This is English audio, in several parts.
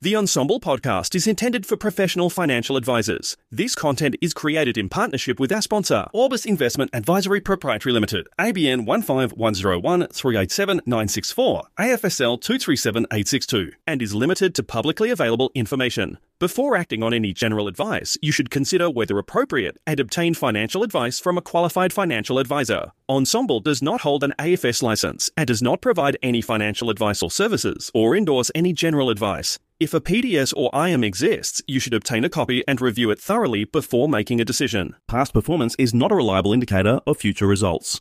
The Ensemble podcast is intended for professional financial advisors. This content is created in partnership with our sponsor, Orbis Investment Advisory Proprietary Limited, ABN 15101 387 964, AFSL 237862, and is limited to publicly available information. Before acting on any general advice, you should consider whether appropriate and obtain financial advice from a qualified financial advisor. Ensemble does not hold an AFS license and does not provide any financial advice or services or endorse any general advice. If a PDS or IM exists, you should obtain a copy and review it thoroughly before making a decision. Past performance is not a reliable indicator of future results.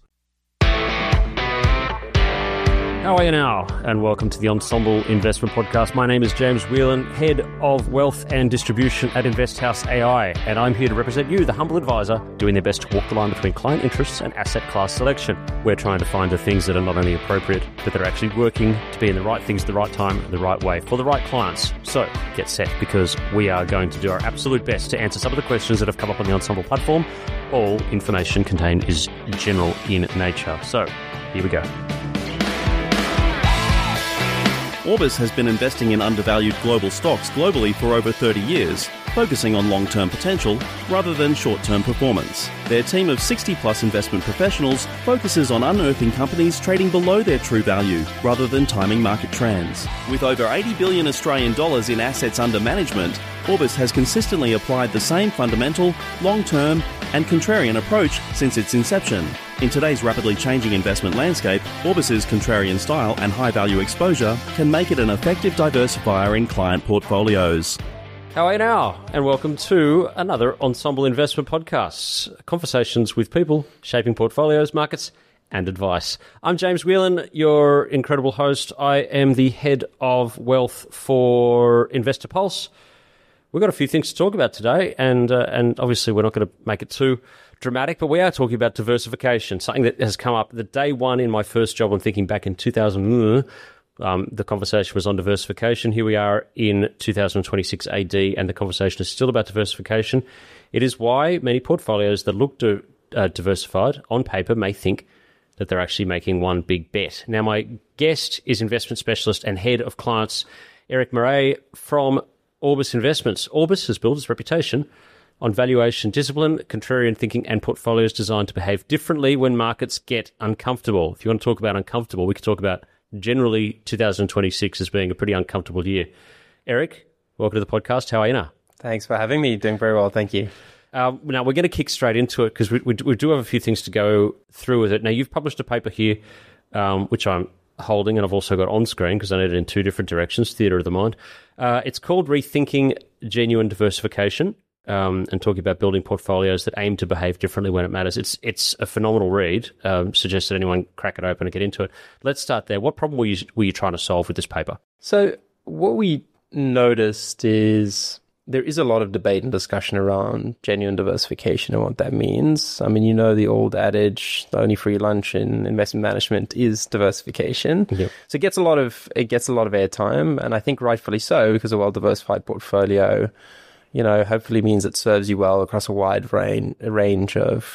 How are you now? And welcome to the Ensemble Investment Podcast. My name is James Whelan, Head of Wealth and Distribution at InvestHouse AI, and I'm here to represent you, the humble advisor, doing their best to walk the line between client interests and asset class selection. We're trying to find the things that are not only appropriate, but that are actually working to be in the right things at the right time, the right way, for the right clients. So get set, because we are going to do our absolute best to answer some of the questions that have come up on the Ensemble platform. All information contained is general in nature. So here we go. Orbis has been investing in undervalued global stocks globally for over 30 years, focusing on long-term potential rather than short-term performance. Their team of 60-plus investment professionals focuses on unearthing companies trading below their true value rather than timing market trends. With over 80 billion Australian dollars in assets under management, Orbis has consistently applied the same fundamental, long-term and contrarian approach since its inception. In today's rapidly changing investment landscape, Orbis's contrarian style and high-value exposure can make it an effective diversifier in client portfolios. How are you now? And welcome to another Ensemble Investment Podcast. Conversations with people shaping portfolios, markets, and advice. I'm James Whelan, your incredible host. I am the Head of Wealth for Investor Pulse. We've got a few things to talk about today, and obviously we're not going to make it too dramatic, but we are talking about diversification, something that has come up the day one in my first job. I'm thinking back in 2000, the conversation was on diversification. Here we are in 2026 AD, and the conversation is still about diversification. It is why many portfolios that look diversified on paper may think that they're actually making one big bet. Now, my guest is investment specialist and head of clients, Eric Murray from Orbis Investments. Orbis has built its reputation on valuation discipline, contrarian thinking, and portfolios designed to behave differently when markets get uncomfortable. If you want to talk about uncomfortable, we could talk about generally 2026 as being a pretty uncomfortable year. Eric, welcome to the podcast. How are you now? Thanks for having me. Doing very well, thank you. Now, we're going to kick straight into it because we do have a few things to go through with it. Now, you've published a paper here, which I'm holding, and I've also got on screen because I need it in two different directions, theatre of the mind. It's called Rethinking Genuine Diversification, and talking about building portfolios that aim to behave differently when it matters. It's a phenomenal read. Suggest that anyone crack it open and get into it. Let's start there. What problem were you trying to solve with this paper? So what we noticed is there is a lot of debate and discussion around genuine diversification and what that means. I mean, you know the old adage, the only free lunch in investment management is diversification. Yep. So it gets a lot of airtime, and I think rightfully so, because a well-diversified portfolio, you know, hopefully means it serves you well across a wide range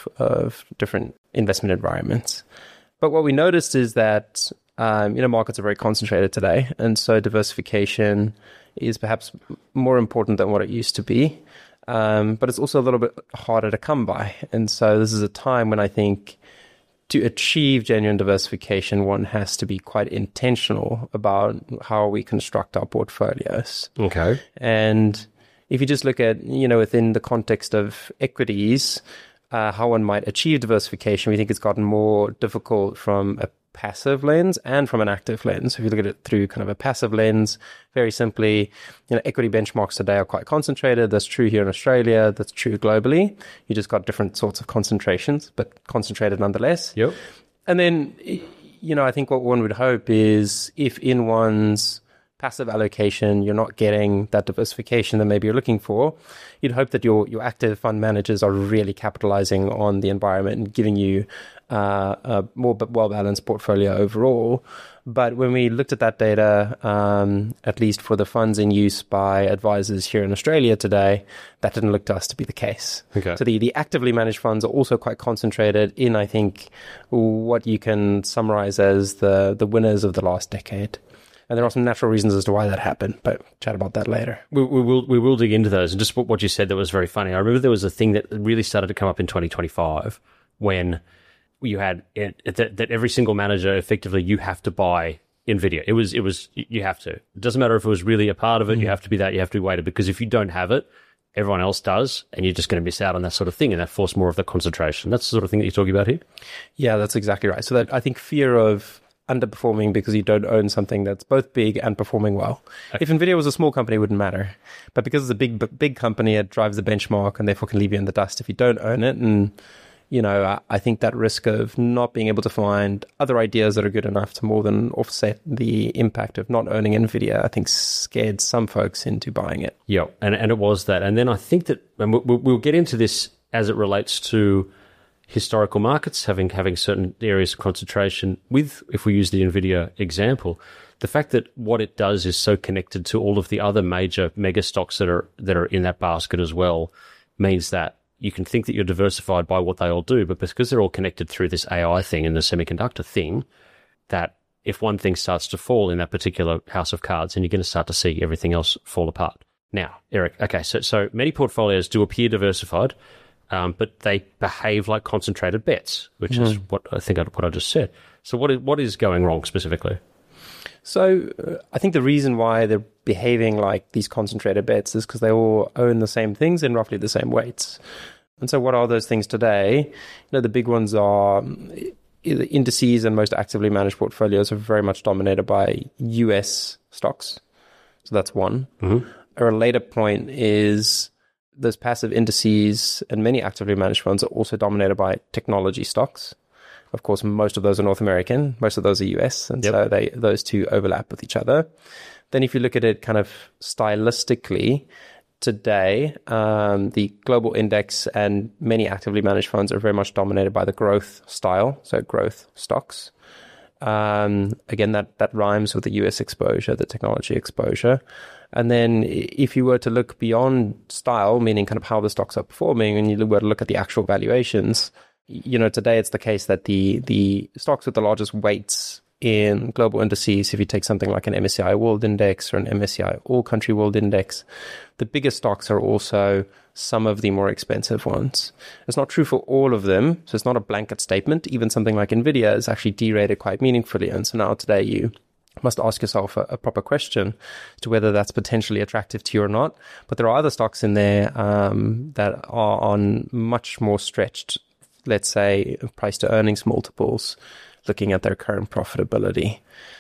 of different investment environments. But what we noticed is that, markets are very concentrated today. And so diversification is perhaps more important than what it used to be. But it's also a little bit harder to come by. And so this is a time when I think to achieve genuine diversification, one has to be quite intentional about how we construct our portfolios. Okay. And if you just look at, within the context of equities, how one might achieve diversification, we think it's gotten more difficult from a passive lens and from an active lens. If you look at it through kind of a passive lens, very simply, equity benchmarks today are quite concentrated. That's true here in Australia. That's true globally. You just got different sorts of concentrations, but concentrated nonetheless. Yep. And then, I think what one would hope is if in one's passive allocation, you're not getting that diversification that maybe you're looking for, you'd hope that your active fund managers are really capitalizing on the environment and giving you a more well-balanced portfolio overall. But when we looked at that data, at least for the funds in use by advisors here in Australia today, that didn't look to us to be the case. Okay. So the actively managed funds are also quite concentrated in, I think, what you can summarize as the winners of the last decade. And there are some natural reasons as to why that happened, but chat about that later. We will dig into those. And just what you said that was very funny. I remember there was a thing that really started to come up in 2025 when you had that every single manager, effectively, you have to buy NVIDIA. It was you have to. It doesn't matter if it was really a part of it. You have to be that. You have to be weighted, because if you don't have it, everyone else does, and you're just going to miss out on that sort of thing, and that forced more of the concentration. That's the sort of thing that you're talking about here? Yeah, that's exactly right. So that I think fear of underperforming because you don't own something that's both big and performing well. Okay. If NVIDIA was a small company, it wouldn't matter. But because it's a big company, it drives the benchmark and therefore can leave you in the dust if you don't own it. And, you know, I think that risk of not being able to find other ideas that are good enough to more than offset the impact of not owning NVIDIA, I think scared some folks into buying it. Yeah, and it was that. And then I think that, and we'll get into this as it relates to historical markets having certain areas of concentration with, if we use the NVIDIA example, the fact that what it does is so connected to all of the other major mega stocks that are in that basket as well, means that you can think that you're diversified by what they all do, but because they're all connected through this AI thing and the semiconductor thing, that if one thing starts to fall in that particular house of cards, then you're going to start to see everything else fall apart. Now, Eric, okay, so many portfolios do appear diversified, but they behave like concentrated bets, which is what I just said. So what is going wrong specifically? So I think the reason why they're behaving like these concentrated bets is because they all own the same things in roughly the same weights. And so what are those things today? You know, the big ones are the indices, and most actively managed portfolios are very much dominated by US stocks. So that's one. Mm-hmm. A related point is those passive indices and many actively managed funds are also dominated by technology stocks. Of course, most of those are North American, most of those are US, and so those two overlap with each other. Then if you look at it kind of stylistically, today, the global index and many actively managed funds are very much dominated by the growth style, so growth stocks. Again, that rhymes with the US exposure, the technology exposure. And then if you were to look beyond style, meaning kind of how the stocks are performing, and you were to look at the actual valuations, you know, today it's the case that the stocks with the largest weights in global indices, if you take something like an MSCI World Index or an MSCI All Country World Index, the biggest stocks are also some of the more expensive ones. It's not true for all of them, so it's not a blanket statement. Even something like NVIDIA is actually derated quite meaningfully. And so now today you must ask yourself a proper question to whether that's potentially attractive to you or not. But there are other stocks in there that are on much more stretched, let's say, price to earnings multiples, looking at their current profitability.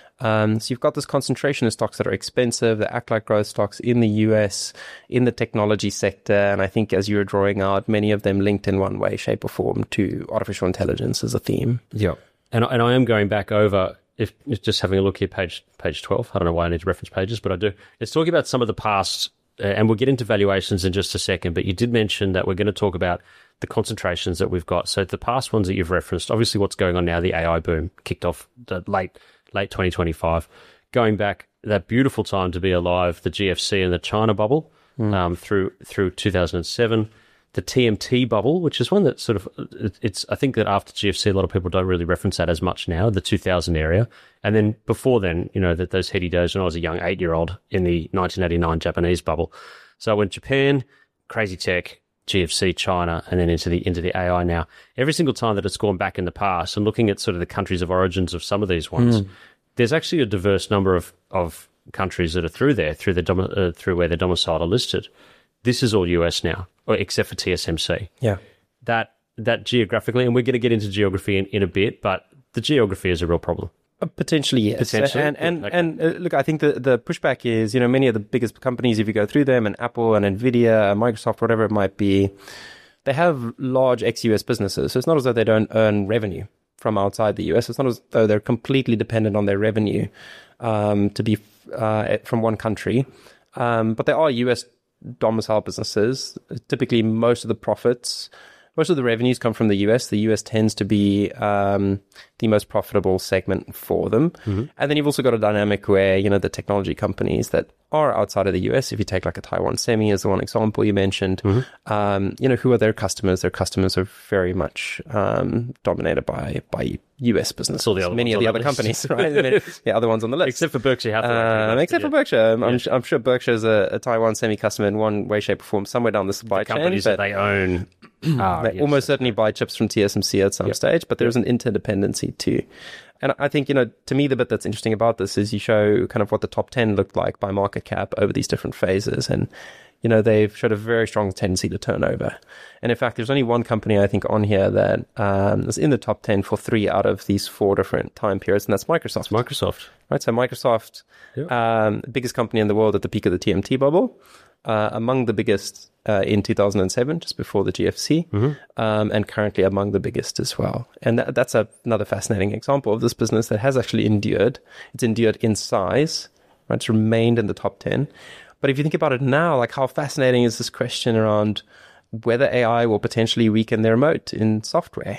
So you've got this concentration of stocks that are expensive, that act like growth stocks in the US, in the technology sector. And I think as you were drawing out, many of them linked in one way, shape or form to artificial intelligence as a theme. Yeah. And I am going back over, if just having a look here, page 12. I don't know why I need to reference pages, but I do. It's talking about some of the past, and we'll get into valuations in just a second, but you did mention that we're going to talk about the concentrations that we've got. So the past ones that you've referenced, obviously what's going on now, the AI boom kicked off late 2025. Going back, that beautiful time to be alive, the GFC and the China bubble through 2007. The TMT bubble, which is one that sort of, I think that after GFC, a lot of people don't really reference that as much now, the 2000 area. And then before then, you know, that those heady days when I was a young 8-year-old in the 1989 Japanese bubble. So I went Japan, crazy tech, GFC, China, and then into the AI now. Every single time that it's gone back in the past and looking at sort of the countries of origins of some of these ones, there's actually a diverse number of countries that are through there, through where they're domiciled or listed. This is all US now, except for TSMC. Yeah. That geographically, and we're going to get into geography in a bit, but the geography is a real problem. Potentially, yes. Potentially. And look, I think the pushback is, you know, many of the biggest companies, if you go through them, and Apple and NVIDIA, Microsoft, whatever it might be, they have large ex-US businesses. So it's not as though they don't earn revenue from outside the US. It's not as though they're completely dependent on their revenue to be from one country. But there are US domicile businesses. Typically, most of the revenues come from the US. The US tends to be the most profitable segment for them. Mm-hmm. And then you've also got a dynamic where, you know, the technology companies that are outside of the US. If you take like a Taiwan Semi as the one example you mentioned, Mm-hmm. who are their customers? Their customers are very much dominated by US businesses. all the other Many of ones the on other that list. companies, right? The other ones on the list. Except for Berkshire Hathaway. Except for Berkshire. I'm sure Berkshire is a Taiwan Semi customer in one way, shape, or form, somewhere down the supply chain. companies that they own. They almost certainly buy chips from TSMC at some stage, but there's an interdependency too. And I think, to me, the bit that's interesting about this is you show kind of what the top 10 looked like by market cap over these different phases. And, they've showed a very strong tendency to turnover. And in fact, there's only one company, I think, on here that is in the top 10 for 3 out of these 4 different time periods, and that's Microsoft. Microsoft. Right, so Microsoft, biggest company in the world at the peak of the TMT bubble, among the biggest in 2007, just before the GFC, and currently among the biggest as well. And that's another fascinating example of this business that has actually endured. It's endured in size, right? It's remained in the top 10. But if you think about it now, like how fascinating is this question around whether AI will potentially weaken their moat in software?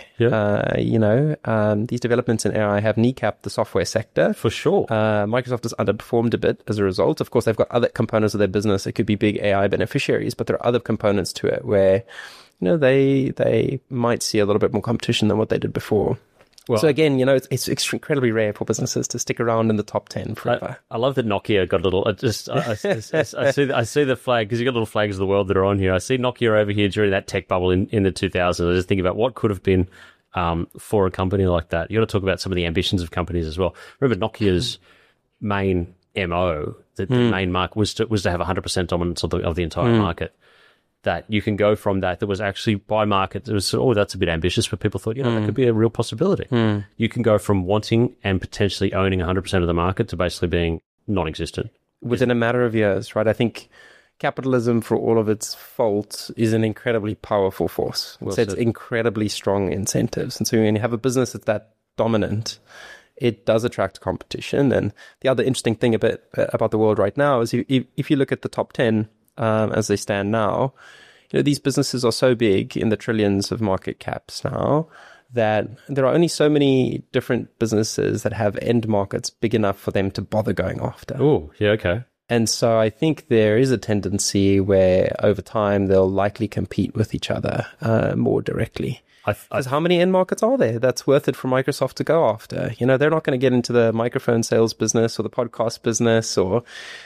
These developments in AI have kneecapped the software sector. For sure. Microsoft has underperformed a bit as a result. Of course, they've got other components of their business that could be big AI beneficiaries, but there are other components to it where, they might see a little bit more competition than what they did before. Well, so again, it's incredibly rare for businesses to stick around in the top 10 forever. I love that Nokia got a little. I see the flag because you got little flags of the world that are on here. I see Nokia over here during that tech bubble in the 2000s. I just think about what could have been for a company like that. You got to talk about some of the ambitions of companies as well. Remember, Nokia's main MO, the main mark was to have 100% dominance of the entire market. That you can go from that was actually by market. It was, that's a bit ambitious, but people thought, that could be a real possibility. You can go from wanting and potentially owning 100% of the market to basically being non-existent. Within a matter of years, right? I think capitalism, for all of its faults, is an incredibly powerful force. It sets incredibly strong incentives. And so when you have a business that's that dominant, it does attract competition. And the other interesting thing about the world right now is if you look at the top 10, as they stand now, these businesses are so big in the trillions of market caps now that there are only so many different businesses that have end markets big enough for them to bother going after. Oh, yeah, okay. And so I think there is a tendency where over time they'll likely compete with each other more directly. Because how many end markets are there that's worth it for Microsoft to go after? They're not going to get into the microphone sales business or the podcast business or,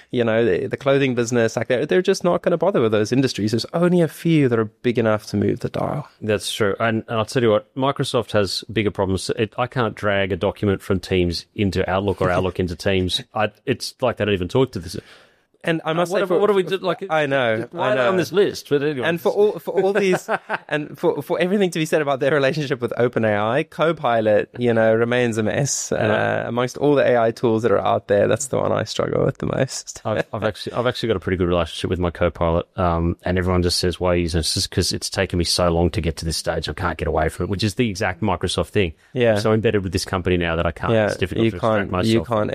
the clothing business. Like they're just not going to bother with those industries. There's only a few that are big enough to move the dial. That's true. And I'll tell you what, Microsoft has bigger problems. I can't drag a document from Teams into Outlook or Outlook into Teams. It's like they don't even talk to this. And I must say, what do we do? Like, I know on this list. But anyway. And for all these, and for everything to be said about their relationship with OpenAI, Copilot, remains a mess. Amongst all the AI tools that are out there, that's the one I struggle with the most. I've actually got a pretty good relationship with my Copilot, and everyone just says, "Why are you using it?" It's just because it's taken me so long to get to this stage. I can't get away from it, which is the exact Microsoft thing. Yeah, I'm so embedded with this company now that I can't. Yeah, it's difficult to extract myself. You can't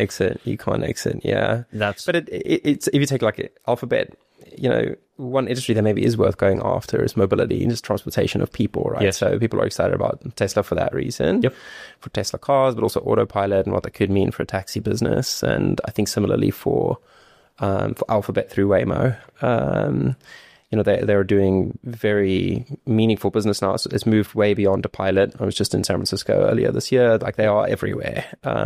exit. Yeah, but it's if you take like Alphabet, one industry that maybe is worth going after is mobility and just transportation of people, right? Yes. So people are excited about Tesla for that reason. Yep. For Tesla cars, but also autopilot and what that could mean for a taxi business. And I think similarly for Alphabet through Waymo. They're doing very meaningful business now. It's moved way beyond a pilot. I was just in San Francisco earlier this year. Like they are everywhere.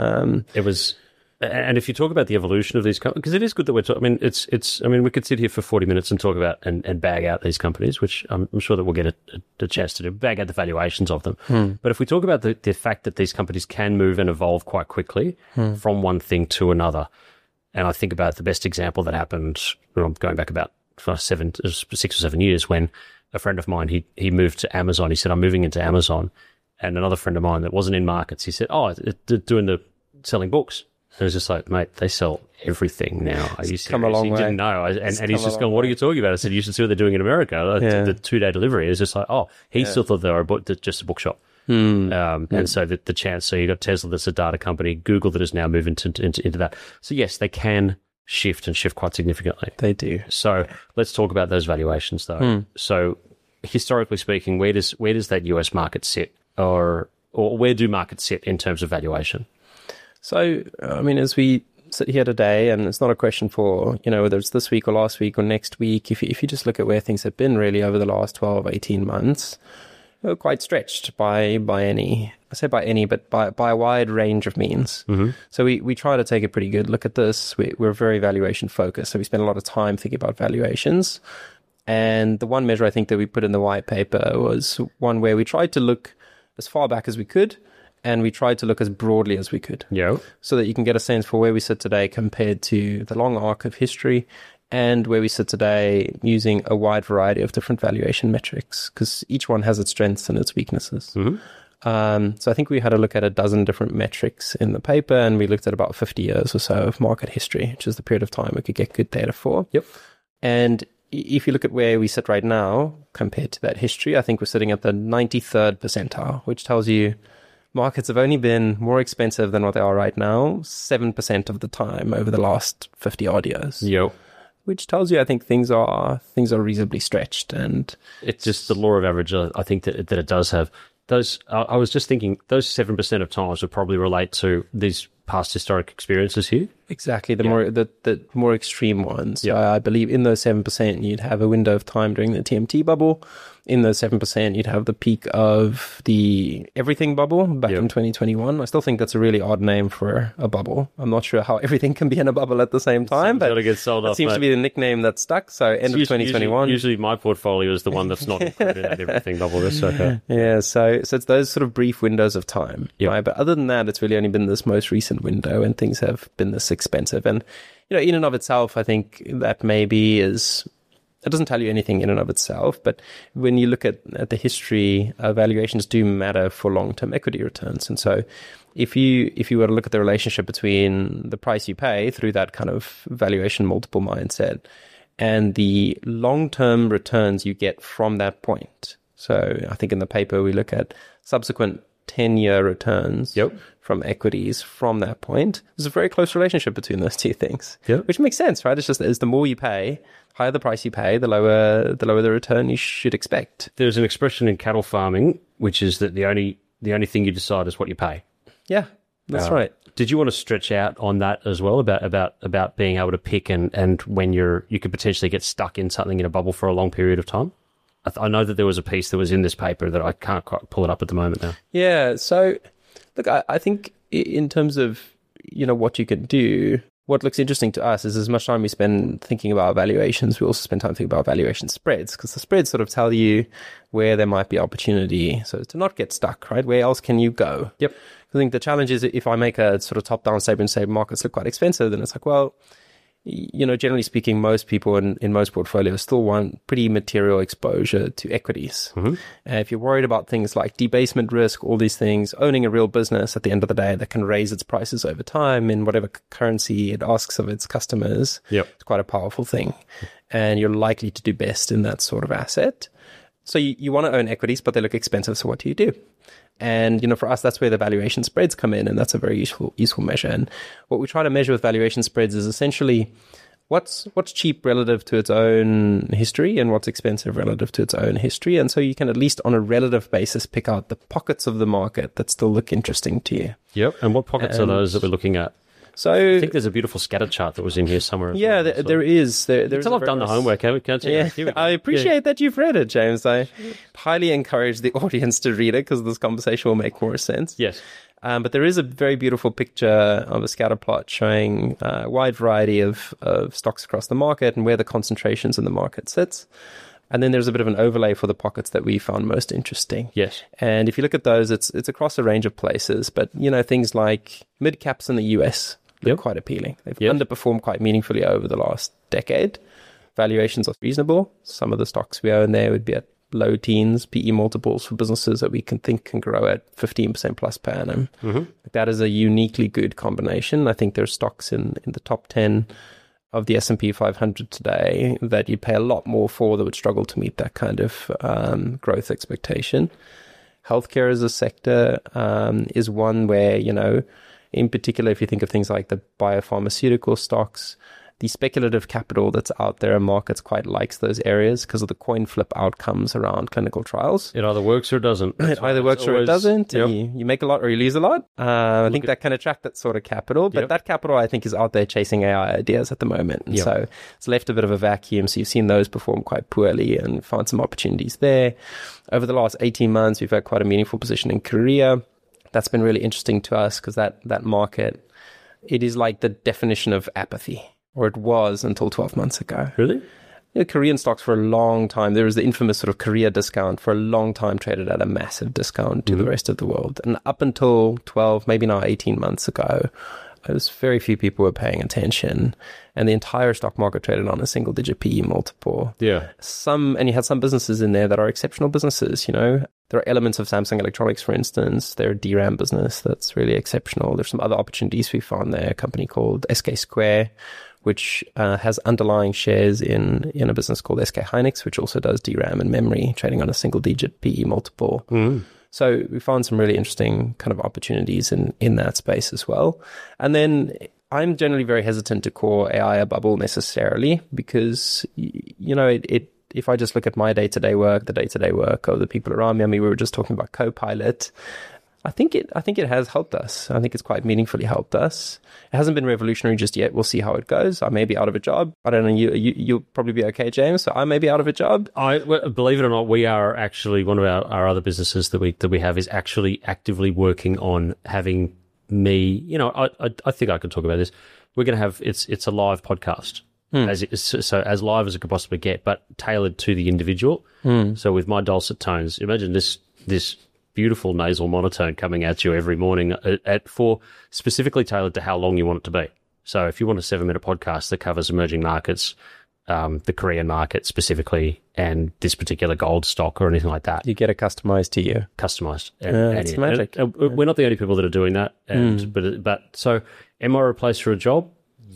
And if you talk about the evolution of these companies, because it is good that we're talking, we could sit here for 40 minutes and talk about and bag out these companies, which I'm sure that we'll get a chance to do, bag out the valuations of them. But if we talk about the fact that these companies can move and evolve quite quickly from one thing to another, and I think about the best example that happened, going back about 6 or 7 years, when a friend of mine, he moved to Amazon. He said, "I'm moving into Amazon." And another friend of mine that wasn't in markets, he said, "Oh, they're selling books." And it was just like, "Mate, they sell everything now." Are you serious? Come a long way. He didn't know. And he's just going, "What are you talking about?" I said, "You should see what they're doing in America." The 2-day delivery is just like, he still thought they were just a bookshop. And so the chance, so you got Tesla that's a data company, Google that is now moving into that. So yes, they can shift quite significantly. They do. So let's talk about those valuations though. So historically speaking, where does that US market sit, or where do markets sit in terms of valuation? So, as we sit here today, and it's not a question for, whether it's this week or last week or next week. If you just look at where things have been really over the last 12, 18 months, we're quite stretched by any, but by a wide range of means. Mm-hmm. So we try to take a pretty good look at this. We're very valuation focused. So we spend a lot of time thinking about valuations. And the one measure I think that we put in the white paper was one where we tried to look as far back as we could, and we tried to look as broadly as we could. Yeah. So that you can get a sense for where we sit today compared to the long arc of history, and where we sit today using a wide variety of different valuation metrics, because each one has its strengths and its weaknesses. Mm-hmm. So I think we had a look at a dozen different metrics in the paper, and we looked at about 50 years or so of market history, which is the period of time we could get good data for. Yep. And if you look at where we sit right now compared to that history, I think we're sitting at the 93rd percentile, which tells you markets have only been more expensive than what they are right now 7% of the time over the last 50 odd years. Yep. Which tells you, I think, things are reasonably stretched, and it's just the law of average. I think that it does have those. I was just thinking those 7% of times would probably relate to these past historic experiences here. Exactly, the more extreme ones. Yeah. I believe in those 7%, you'd have a window of time during the TMT bubble. In those 7%, you'd have the peak of the everything bubble back in 2021. I still think that's a really odd name for a bubble. I'm not sure how everything can be in a bubble at the same time, but get sold that off, seems to be the nickname that's stuck. So end of 2021. Usually my portfolio is the one that's not included in that everything bubble. That's okay. Yeah, so it's those sort of brief windows of time. Yep. Right? But other than that, it's really only been this most recent window, and things have been this expensive. And, in and of itself, I think that maybe it doesn't tell you anything in and of itself, but when you look at the history, valuations do matter for long-term equity returns. And so if you were to look at the relationship between the price you pay through that kind of valuation multiple mindset and the long-term returns you get from that point. So I think in the paper, we look at subsequent 10-year returns from equities from that point. There's a very close relationship between those two things, which makes sense, right? It's just the more you pay, higher the price you pay, the lower the return you should expect. There's an expression in cattle farming, which is that the only thing you decide is what you pay. Yeah, that's right. Did you want to stretch out on that as well about being able to pick and when you could potentially get stuck in something in a bubble for a long period of time? I know that there was a piece that was in this paper that I can't quite pull it up at the moment now. Yeah, so look, I think in terms of what you can do, what looks interesting to us is as much time we spend thinking about valuations, we also spend time thinking about valuation spreads, because the spreads sort of tell you where there might be opportunity. So to not get stuck, right? Where else can you go? Yep. I think the challenge is if I make a sort of top-down statement and say markets look quite expensive, then it's like, well, generally speaking, most people in most portfolios still want pretty material exposure to equities. Mm-hmm. If you're worried about things like debasement risk, all these things, owning a real business at the end of the day that can raise its prices over time in whatever currency it asks of its customers, it's quite a powerful thing. And you're likely to do best in that sort of asset. So you want to own equities, but they look expensive. So what do you do? And, for us, that's where the valuation spreads come in. And that's a very useful measure. And what we try to measure with valuation spreads is essentially what's cheap relative to its own history and what's expensive relative to its own history. And so you can at least on a relative basis pick out the pockets of the market that still look interesting to you. Yep. And what pockets are those that we're looking at? So I think there's a beautiful scatter chart that was in here somewhere. Yeah, there is. There's I've done the homework, can't you? Yeah, I appreciate that you've read it, James. I highly encourage the audience to read it because this conversation will make more sense. Yes. But there is a very beautiful picture of a scatter plot showing a wide variety of stocks across the market and where the concentrations in the market sits. And then there's a bit of an overlay for the pockets that we found most interesting. Yes. And if you look at those, it's across a range of places. But, things like mid caps in the US look quite appealing. They've underperformed quite meaningfully over the last decade. Valuations are reasonable. Some of the stocks we own there would be at low teens PE multiples for businesses that we can grow at 15% plus per annum. Mm-hmm. That is a uniquely good combination. I think there's stocks in the top 10 of the S&P 500 today that you'd pay a lot more for that would struggle to meet that kind of growth expectation. Healthcare as a sector is one where, in particular, if you think of things like the biopharmaceutical stocks, the speculative capital that's out there in markets quite likes those areas because of the coin flip outcomes around clinical trials. It either works or it doesn't. It either works or it doesn't. Yep. You make a lot or you lose a lot. I think that can attract that sort of capital, but that capital I think is out there chasing AI ideas at the moment. And so it's left a bit of a vacuum. So you've seen those perform quite poorly and found some opportunities there. Over the last 18 months, we've had quite a meaningful position in Korea. That's been really interesting to us because that market, it is like the definition of apathy. Or it was until 12 months ago. Really? Korean stocks for a long time, there was the infamous sort of Korea discount, for a long time traded at a massive discount to the rest of the world. And up until 12, maybe now 18 months ago, there was very few people were paying attention. And the entire stock market traded on a single-digit PE multiple. Yeah. And you had some businesses in there that are exceptional businesses, There are elements of Samsung Electronics, for instance. They're a DRAM business that's really exceptional. There's some other opportunities we found there. A company called SK Square, which has underlying shares in a business called SK Hynix, which also does DRAM and memory, trading on a single-digit PE multiple. So we found some really interesting kind of opportunities in that space as well. And then I'm generally very hesitant to call AI a bubble necessarily because, if I just look at my day-to-day work, the day-to-day work of the people around me, we were just talking about Copilot. I think it has helped us. I think it's quite meaningfully helped us. It hasn't been revolutionary just yet. We'll see how it goes. I may be out of a job. I don't know. You'll probably be okay, James. So I may be out of a job. Believe it or not, we are actually one of our other businesses that we have is actually actively working on having me. I think I could talk about this. We're going to have it's a live podcast. As live as it could possibly get, but tailored to the individual. So with my dulcet tones, imagine this beautiful nasal monotone coming at you every morning for specifically tailored to how long you want it to be. So if you want a 7-minute podcast that covers emerging markets, the Korean market specifically, and this particular gold stock or anything like that, you get it customized to you. Customized. It's magic. We're not the only people that are doing that. But so am I replaced for a job?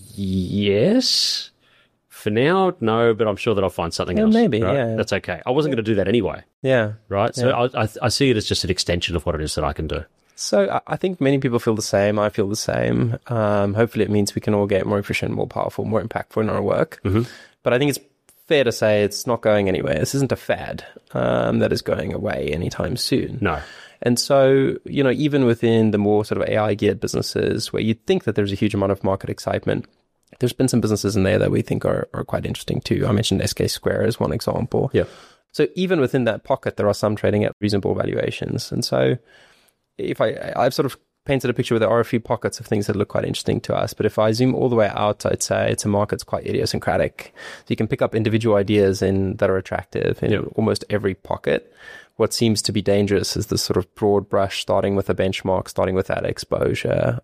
Yes. For now, no, but I'm sure that I'll find something else. Maybe, right? yeah. That's okay. I wasn't going to do that anyway. Yeah. Right? So I see it as just an extension of what it is that I can do. So I think many people feel the same. I feel the same. Hopefully it means we can all get more efficient, more powerful, more impactful in our work. But I think it's fair to say it's not going anywhere. This isn't a fad that is going away anytime soon. No. And so, even within the more sort of AI-geared businesses where you'd think that there's a huge amount of market excitement, there's been some businesses in there that we think are quite interesting too. I mentioned SK Square as one example. Yeah. So even within that pocket, there are some trading at reasonable valuations. And so if I've sort of painted a picture where there are a few pockets of things that look quite interesting to us. But if I zoom all the way out, I'd say it's a market that's quite idiosyncratic. So you can pick up individual ideas that are attractive in almost every pocket. What seems to be dangerous is this sort of broad brush, starting with a benchmark, starting with that exposure,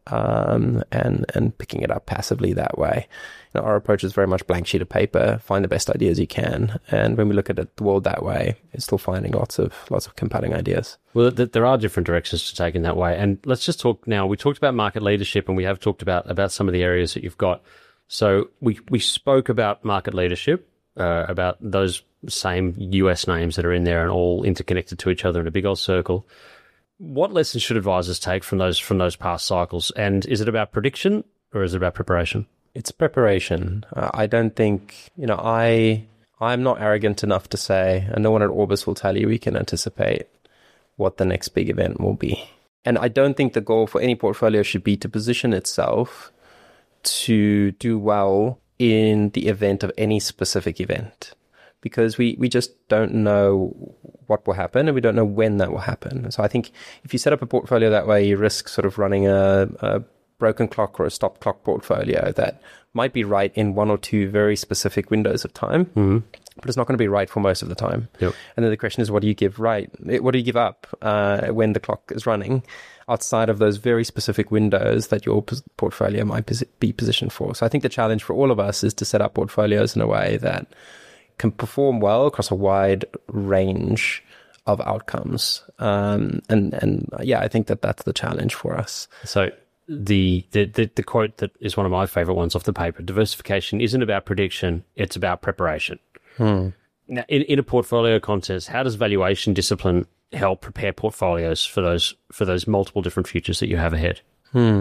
and picking it up passively that way. Our approach is very much blank sheet of paper, find the best ideas you can. And when we look at the world that way, it's still finding lots of compelling ideas. Well, there are different directions to take in that way. And let's just talk now. We talked about market leadership, and we have talked about some of the areas that you've got. So we spoke about market leadership, about those same US names that are in there and all interconnected to each other in a big old circle. What lessons should advisors take from those past cycles? And is it about prediction or is it about preparation? It's preparation. I don't think, I'm not arrogant enough to say, and no one at Orbis will tell you we can anticipate what the next big event will be. And I don't think the goal for any portfolio should be to position itself to do well in the event of any specific event, because we just don't know what will happen and we don't know when that will happen. So I think if you set up a portfolio that way, you risk sort of running a broken clock or a stop clock portfolio that might be right in one or two very specific windows of time, but it's not going to be right for most of the time. Yep. And then the question is, what do you give up when the clock is running outside of those very specific windows that your portfolio might be positioned for? So I think the challenge for all of us is to set up portfolios in a way that can perform well across a wide range of outcomes. I think that's the challenge for us. So the quote that is one of my favorite ones off the paper: diversification isn't about prediction, it's about preparation. Now, in a portfolio context, how does valuation discipline help prepare portfolios for those multiple different futures that you have ahead?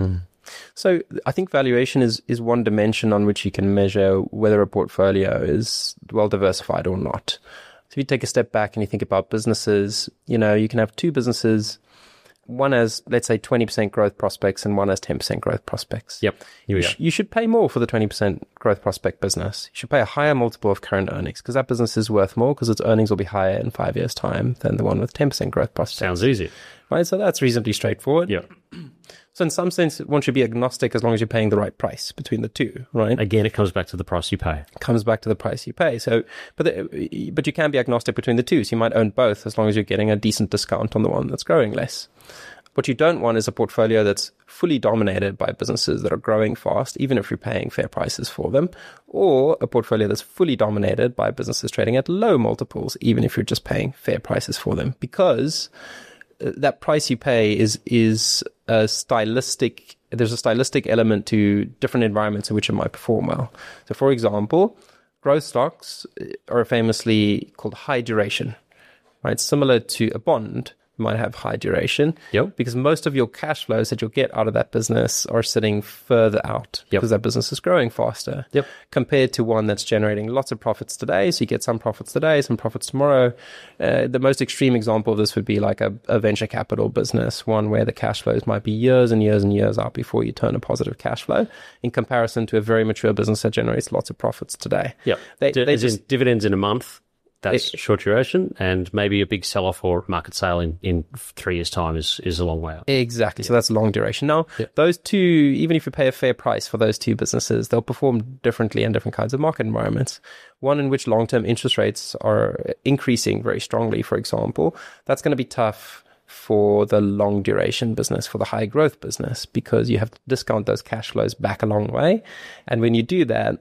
So I think valuation is one dimension on which you can measure whether a portfolio is well diversified or not. So if you take a step back and you think about businesses, you can have two businesses. One has, let's say, 20% growth prospects and one has 10% growth prospects. Yep. You should pay more for the 20% growth prospect business. You should pay a higher multiple of current earnings because that business is worth more because its earnings will be higher in 5 years' time than the one with 10% growth prospects. Sounds easy. Right, so that's reasonably straightforward. Yeah. So in some sense, one should be agnostic as long as you're paying the right price between the two, right? Again, it comes back to the price you pay. Comes back to the price you pay. So, but you can be agnostic between the two. So you might own both as long as you're getting a decent discount on the one that's growing less. What you don't want is a portfolio that's fully dominated by businesses that are growing fast, even if you're paying fair prices for them, or a portfolio that's fully dominated by businesses trading at low multiples, even if you're just paying fair prices for them, because that price you pay is a stylistic. There's a stylistic element to different environments in which it might perform well. So, for example, growth stocks are famously called high duration, right? Similar to a bond. Might have high duration because most of your cash flows that you'll get out of that business are sitting further out because that business is growing faster compared to one that's generating lots of profits today. So you get some profits today, some profits tomorrow. The most extreme example of this would be like a venture capital business, one where the cash flows might be years and years and years out before you turn a positive cash flow in comparison to a very mature business that generates lots of profits today. They just dividends in a month. That's short duration, and maybe a big sell-off or market sale in 3 years' time is a long way out. Exactly. So that's long duration. Now, those two, even if you pay a fair price for those two businesses, they'll perform differently in different kinds of market environments. One in which long-term interest rates are increasing very strongly, for example, that's going to be tough for the long duration business, for the high growth business, because you have to discount those cash flows back a long way. And when you do that,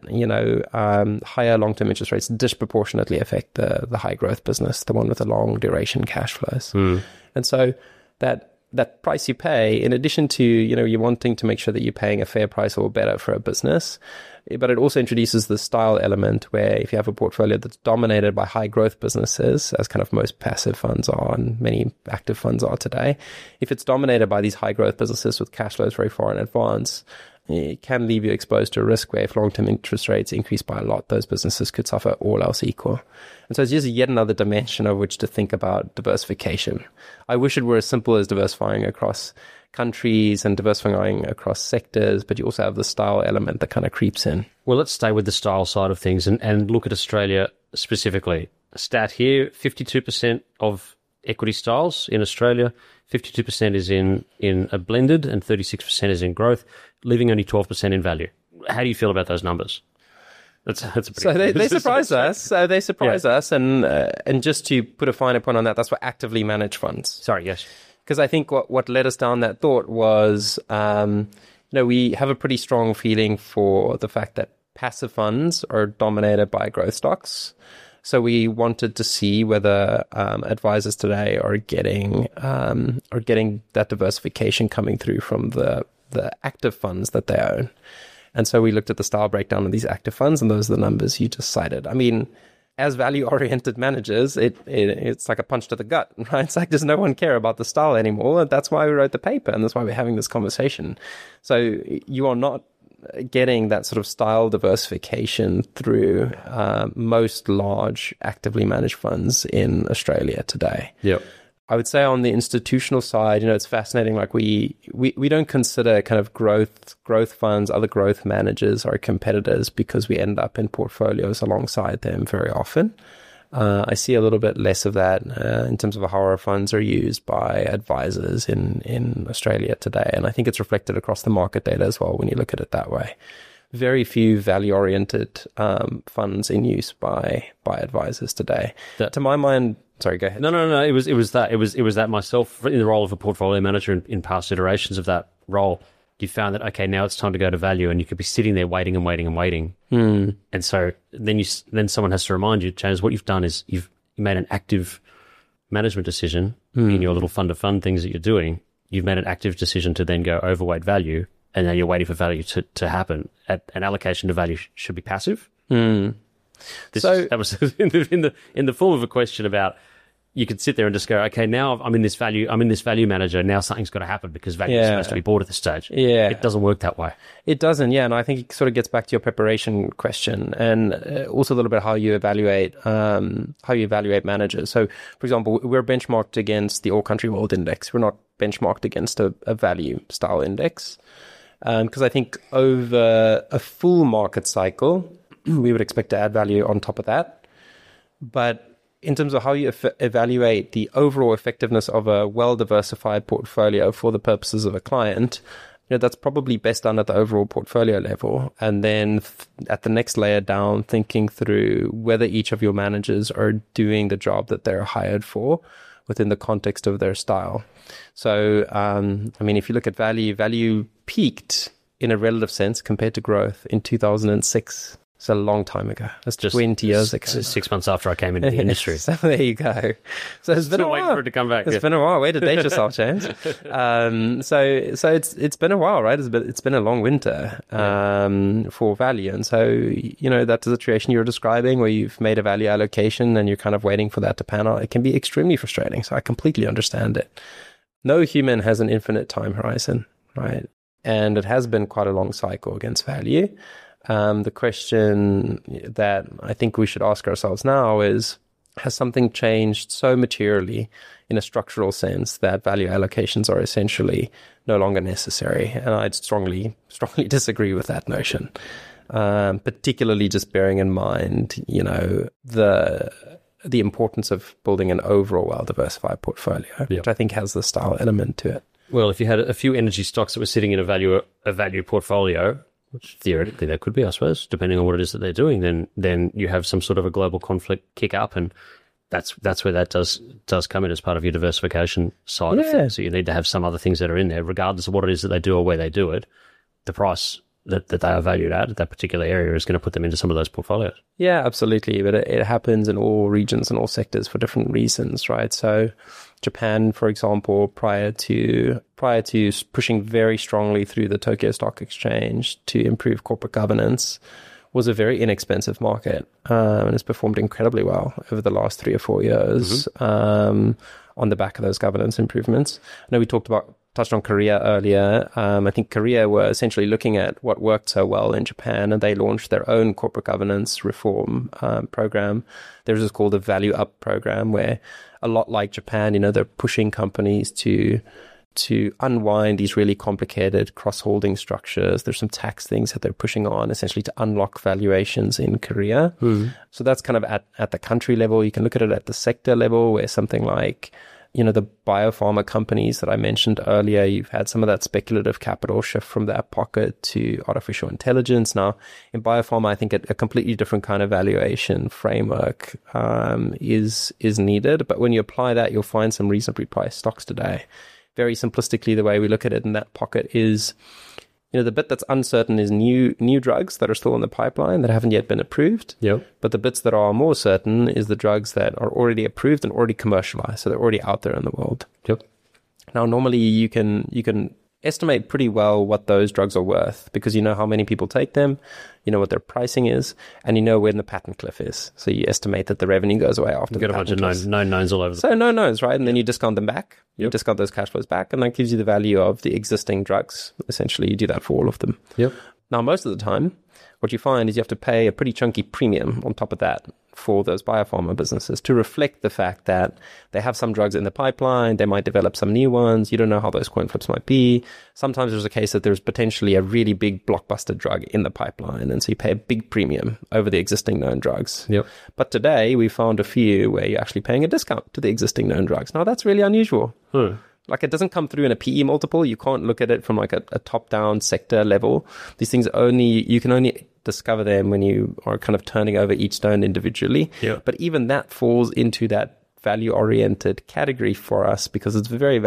higher long-term interest rates disproportionately affect the high growth business, the one with the long duration cash flows. And so that price you pay, in addition to, you're wanting to make sure that you're paying a fair price or better for a business, but it also introduces the style element where if you have a portfolio that's dominated by high growth businesses, as kind of most passive funds are and many active funds are today, if it's dominated by these high growth businesses with cash flows very far in advance, it can leave you exposed to a risk where if long-term interest rates increase by a lot, those businesses could suffer, all else equal. And so it's just yet another dimension of which to think about diversification. I wish it were as simple as diversifying across countries and diversifying across sectors, but you also have the style element that kind of creeps in. Well, let's stay with the style side of things and look at Australia specifically. A stat here, 52% of equity styles in Australia, 52% is in a blended and 36% is in growth, leaving only 12% in value. How do you feel about those numbers? That's a pretty so they surprise us. So they surprise us, and just to put a finer point on that, that's for actively managed funds. Sorry, yes. Because I think what led us down that thought was, we have a pretty strong feeling for the fact that passive funds are dominated by growth stocks. So we wanted to see whether advisors today are getting that diversification coming through from the active funds that they own. And so we looked at the style breakdown of these active funds, and those are the numbers you just cited. I mean, as value-oriented managers, it's like a punch to the gut, right? It's like, does no one care about the style anymore? And that's why we wrote the paper, and that's why we're having this conversation. So you are not getting that sort of style diversification through most large actively managed funds in Australia today. Yep. I would say on the institutional side, it's fascinating. Like we don't consider kind of growth funds, other growth managers our competitors because we end up in portfolios alongside them very often. I see a little bit less of that in terms of how our funds are used by advisors in Australia today. And I think it's reflected across the market data as well when you look at it that way. Very few value-oriented funds in use by advisors today. To my mind, sorry, go ahead. No. It was that myself in the role of a portfolio manager in past iterations of that role. You found that, okay, now it's time to go to value, and you could be sitting there waiting and waiting and waiting. And so then someone has to remind you, James, what you've done is you've made an active management decision in your little fund of fund things that you're doing. You've made an active decision to then go overweight value, and now you're waiting for value to happen. An allocation to value should be passive. That was in the form of a question about you could sit there and just go, okay, now I'm in this value manager. Now something's got to happen because value is supposed to be bought at this stage. Yeah. It doesn't work that way. It doesn't, yeah. And I think it sort of gets back to your preparation question and also a little bit how you evaluate managers. So, for example, we're benchmarked against the All Country World Index. We're not benchmarked against a value style index. Because I think over a full market cycle, we would expect to add value on top of that. But in terms of how you evaluate the overall effectiveness of a well-diversified portfolio for the purposes of a client, that's probably best done at the overall portfolio level. And then at the next layer down, thinking through whether each of your managers are doing the job that they're hired for within the context of their style. So, if you look at value peaked in a relative sense compared to growth in 2006. It's a long time ago. That's just 20 years ago. 6 months after I came into the industry. So there you go. So it's been a while. Waiting for it to come back. It's been a while. Way to date yourself, James. So it's been a while, right? It's been a long winter for value. And so, that's the situation you're describing where you've made a value allocation and you're kind of waiting for that to pan out. It can be extremely frustrating. So I completely understand it. No human has an infinite time horizon, right? And it has been quite a long cycle against value. The question that I think we should ask ourselves now is, has something changed so materially in a structural sense that value allocations are essentially no longer necessary? And I'd strongly disagree with that notion, particularly just bearing in mind, the importance of building an overall well-diversified portfolio, which I think has the style element to it. Well, if you had a few energy stocks that were sitting in a value portfolio, which theoretically they could be, I suppose, depending on what it is that they're doing, then you have some sort of a global conflict kick up, and that's where that does come in as part of your diversification side of things. So you need to have some other things that are in there, regardless of what it is that they do or where they do it. The price that they are valued at that particular area is going to put them into some of those portfolios. Yeah, absolutely. But it happens in all regions and all sectors for different reasons, right? So Japan, for example, prior to pushing very strongly through the Tokyo Stock Exchange to improve corporate governance, was a very inexpensive market, and has performed incredibly well over the last 3 or 4 years on the back of those governance improvements. I know we touched on Korea earlier. I think Korea were essentially looking at what worked so well in Japan, and they launched their own corporate governance reform program. There's this called the Value Up program, where a lot like Japan, they're pushing companies to unwind these really complicated cross-holding structures. There's some tax things that they're pushing on, essentially to unlock valuations in Korea. So that's kind of at the country level. You can look at it at the sector level, where something like the biopharma companies that I mentioned earlier, you've had some of that speculative capital shift from that pocket to artificial intelligence. Now, in biopharma, I think a completely different kind of valuation framework is needed. But when you apply that, you'll find some reasonably priced stocks today. Very simplistically, the way we look at it in that pocket is, the bit that's uncertain is new drugs that are still in the pipeline that haven't yet been approved. Yep. But the bits that are more certain is the drugs that are already approved and already commercialized. So they're already out there in the world. Yep. Now, normally you can estimate pretty well what those drugs are worth because you know how many people take them, you know what their pricing is, and you know when the patent cliff is. So you estimate that the revenue goes away after the patent cliff. You've got a bunch of known knowns all over the place. So known knowns, right? And then you discount them back. Yep. You discount those cash flows back, and that gives you the value of the existing drugs. Essentially, you do that for all of them. Yep. Now, most of the time, what you find is you have to pay a pretty chunky premium on top of that for those biopharma businesses to reflect the fact that they have some drugs in the pipeline, they might develop some new ones, you don't know how those coin flips might be. Sometimes there's a case that there's potentially a really big blockbuster drug in the pipeline, and so you pay a big premium over the existing known drugs. Yep. But today, we found a few where you're actually paying a discount to the existing known drugs. Now, that's really unusual. Like, it doesn't come through in a PE multiple. You can't look at it from like a top-down sector level. These things you can only discover them when you are kind of turning over each stone individually. Yeah. But even that falls into that value-oriented category for us because it's a very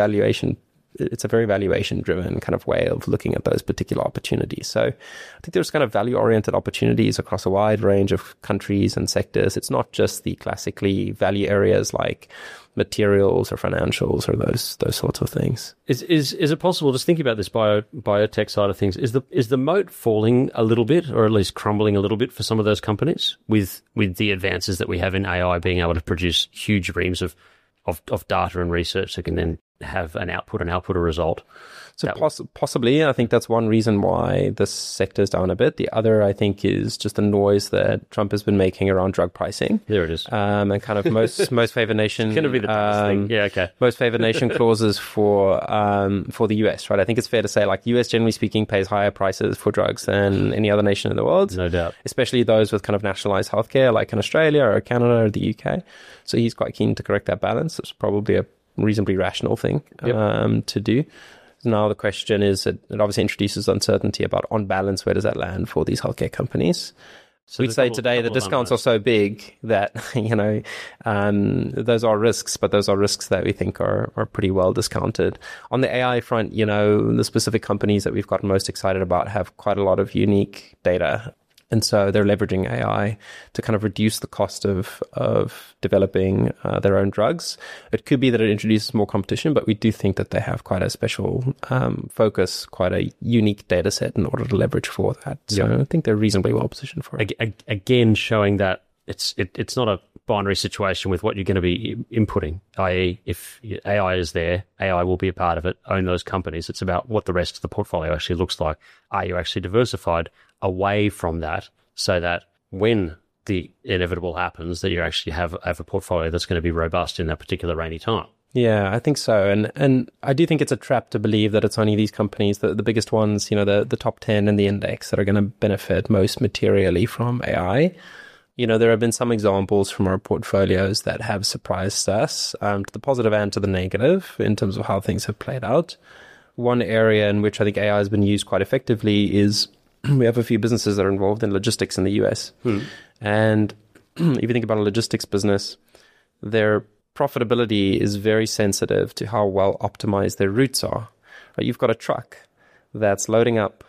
valuation-driven kind of way of looking at those particular opportunities. So I think there's kind of value-oriented opportunities across a wide range of countries and sectors. It's not just the classically value areas like materials or financials or those sorts of things. Is it possible, just thinking about this biotech side of things, is the moat falling a little bit, or at least crumbling a little bit for some of those companies with the advances that we have in AI being able to produce huge reams of of data and research that can then have an output a result. So possibly, I think that's one reason why this sector is down a bit. The other, I think, is just the noise that Trump has been making around drug pricing. There it is. And kind of most favored nation. It's going to be the biggest thing. Yeah, okay. Most favored nation clauses for the US, right? I think it's fair to say, like, US, generally speaking, pays higher prices for drugs than any other nation in the world. No doubt. Especially those with kind of nationalized healthcare, like in Australia or Canada or the UK. So he's quite keen to correct that balance. It's probably a reasonably rational thing to do. Now the question is, it obviously introduces uncertainty about, on balance, where does that land for these healthcare companies? So we'd say today the discounts are so big that, those are risks, but those are risks that we think are pretty well discounted. On the AI front, the specific companies that we've gotten most excited about have quite a lot of unique data. And so they're leveraging AI to kind of reduce the cost of developing their own drugs. It could be that it introduces more competition, but we do think that they have quite a special focus, quite a unique data set in order to leverage for that. So I think they're reasonably well positioned for it. Again, showing that it's not a binary situation with what you're going to be inputting, i.e. if AI is there, AI will be a part of it, own those companies. It's about what the rest of the portfolio actually looks like. Are you actually diversified away from that so that when the inevitable happens, that you actually have a portfolio that's going to be robust in that particular rainy time? Yeah, I think so. And I do think it's a trap to believe that it's only these companies, the biggest ones, the top 10 in the index, that are going to benefit most materially from AI. There have been some examples from our portfolios that have surprised us to the positive and to the negative in terms of how things have played out. One area in which I think AI has been used quite effectively is we have a few businesses that are involved in logistics in the US. And if you think about a logistics business, their profitability is very sensitive to how well optimized their routes are. Right? You've got a truck that's loading up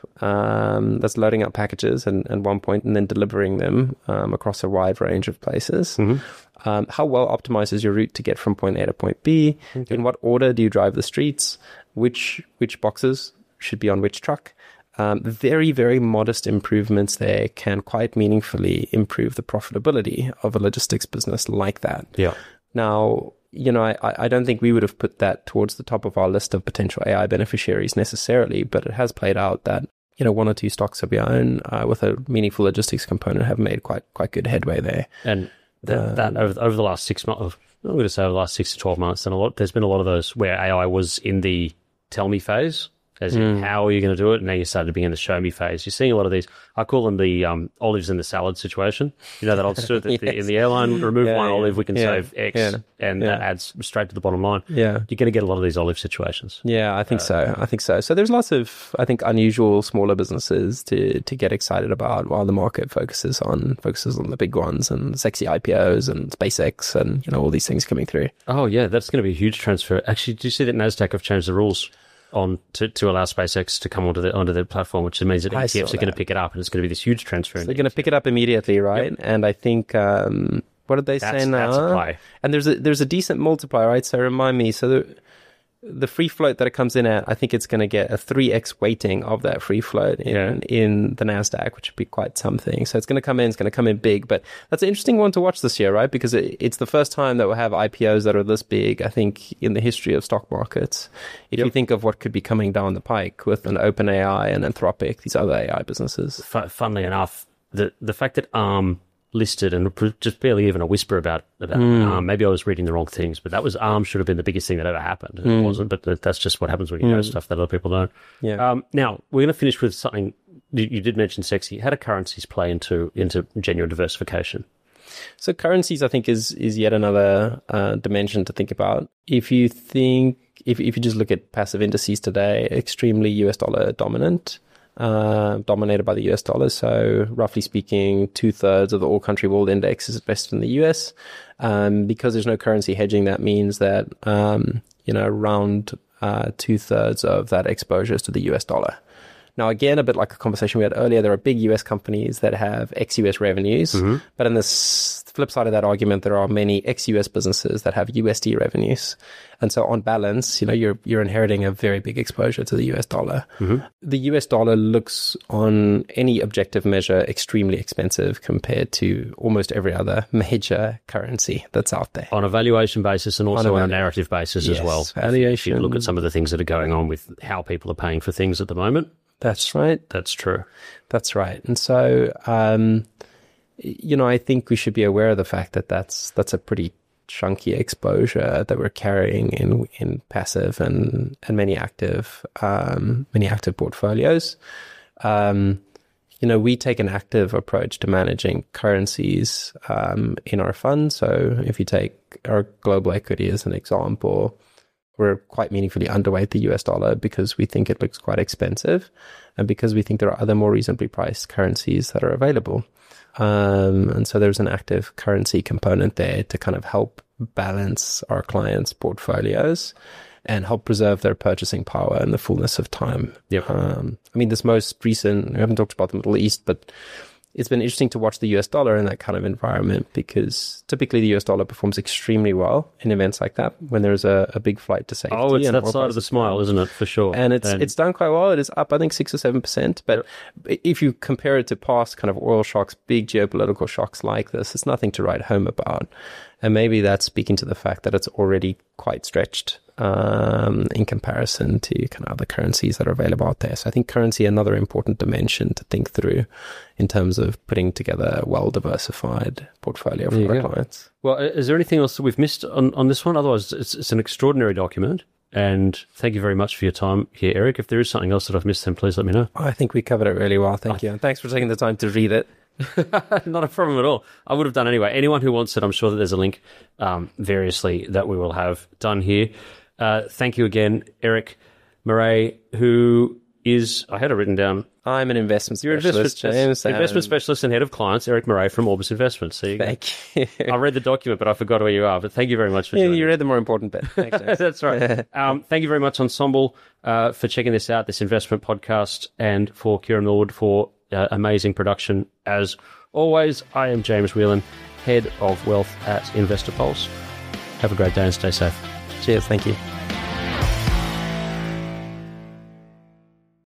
packages at one point and then delivering them across a wide range of places. How well optimized is your route to get from point A to point B? Okay. In what order do you drive the streets? Which boxes should be on which truck? Very, very modest improvements there can quite meaningfully improve the profitability of a logistics business like that. Yeah. Now, I don't think we would have put that towards the top of our list of potential AI beneficiaries necessarily, but it has played out that, one or two stocks that we own with a meaningful logistics component have made quite good headway there. And that over the last 6 months, I'm going to say over the last 6 to 12 months, and there's been a lot of those where AI was in the tell me phase. As in, how are you going to do it? And now you started to be in the show me phase. You're seeing a lot of these. I call them the olives in the salad situation. That old story that in the airline, remove one olive, we can save X, and that adds straight to the bottom line. Yeah, you're going to get a lot of these olive situations. Yeah, I think so. So there's lots of, I think, unusual smaller businesses to get excited about while the market focuses on the big ones and sexy IPOs and SpaceX and all these things coming through. Oh yeah, that's going to be a huge transfer. Actually, do you see that NASDAQ have changed the rules to allow SpaceX to come onto their platform, which means that ETFs are going to pick it up, and it's going to be this huge transfer. So they're going to pick it up immediately, right? Yep. And I think what did they say now? That's a play. And there's a decent multiplier, right? So remind me. So the free float that it comes in at, I think it's going to get a 3x weighting of that free float in the NASDAQ, which would be quite something. So it's going to come in big. But that's an interesting one to watch this year, right? Because it's the first time that we'll have IPOs that are this big, I think, in the history of stock markets. If you think of what could be coming down the pike with an OpenAI and Anthropic, these other AI businesses. Funnily enough, the fact that ARM listed and just barely even a whisper about ARM. Maybe I was reading the wrong things, but that was ARM should have been the biggest thing that ever happened. It wasn't, but that's just what happens when you know stuff that other people don't. Yeah. Now, we're going to finish with something you did mention, sexy. How do currencies play into genuine diversification? So currencies, I think, is yet another dimension to think about. If you just look at passive indices today, extremely US dollar dominant. Dominated by the US dollar. So roughly speaking, 2/3 of the all country world index is invested in the US. Because there's no currency hedging, that means that, around 2/3 of that exposure is to the US dollar. Now, again, a bit like a conversation we had earlier, there are big US companies that have ex-US revenues, but in this flip side of that argument, there are many ex-US businesses that have USD revenues. And so on balance, you're inheriting a very big exposure to the US dollar. The US dollar looks on any objective measure extremely expensive compared to almost every other major currency that's out there. On a valuation basis and also on a narrative basis as well. Valuation. If you look at some of the things that are going on with how people are paying for things at the moment. That's right. That's true. That's right. And so, I think we should be aware of the fact that that's a pretty chunky exposure that we're carrying in passive and many active portfolios. We take an active approach to managing currencies in our fund. So if you take our global equity as an example, we're quite meaningfully underweight the US dollar because we think it looks quite expensive and because we think there are other more reasonably priced currencies that are available. And so there's an active currency component there to kind of help balance our clients' portfolios and help preserve their purchasing power in the fullness of time. Yep. This most recent, we haven't talked about the Middle East, but it's been interesting to watch the US dollar in that kind of environment because typically the US dollar performs extremely well in events like that when there's a big flight to safety. Oh, it's that side of the smile, isn't it? For sure. And it's done quite well. It is up, I think, 6 or 7%. But if you compare it to past kind of oil shocks, big geopolitical shocks like this, it's nothing to write home about. And maybe that's speaking to the fact that it's already quite stretched in comparison to kind of other currencies that are available out there. So I think currency, another important dimension to think through in terms of putting together a well-diversified portfolio for our clients. Well, is there anything else that we've missed on this one? Otherwise, it's an extraordinary document. And thank you very much for your time here, Eric. If there is something else that I've missed, then please let me know. I think we covered it really well. Thank you. And thanks for taking the time to read it. Not a problem at all. I would have done anyway. Anyone who wants it, I'm sure that there's a link variously that we will have done here. Thank you again, Eric Marais, who is, I had it written down. I'm an investment specialist, James. Investment specialist and head of clients, Eric Marais from Orbis Investments. So thank you. I read the document, but I forgot where you are. But thank you very much for joining. You read the more important bit. Thanks, James. That's right. Thank you very much, Ensemble, for checking this out, this investment podcast, and for Kieran Millwood for amazing production. As always, I am James Whelan, Head of Wealth at Investor Pulse. Have a great day and stay safe. Cheers. Thank you.